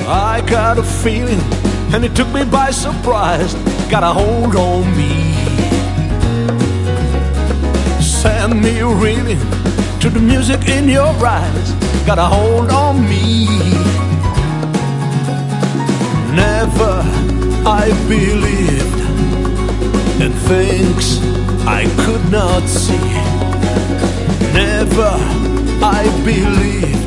I got a feeling, and it took me by surprise. Got a hold on me, send me reeling to the music in your eyes. Got a hold on me. Never I believed in things I could not see. Never I believed